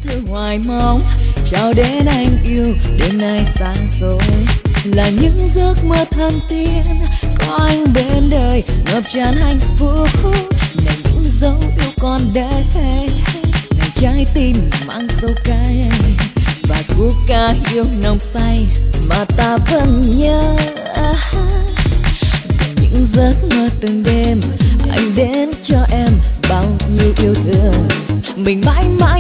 thư hoài mong chào đến anh yêu đêm nay sáng rồi, là những giấc mơ thần tiên có anh bên đời ngập tràn hạnh phúc, là những dấu yêu còn đây, là trái tim mang dấu cay và khúc ca yêu nồng say mà ta vẫn nhớ. Những giấc mơ từng đêm anh đến cho em bao nhiêu yêu thương, mình mãi mãi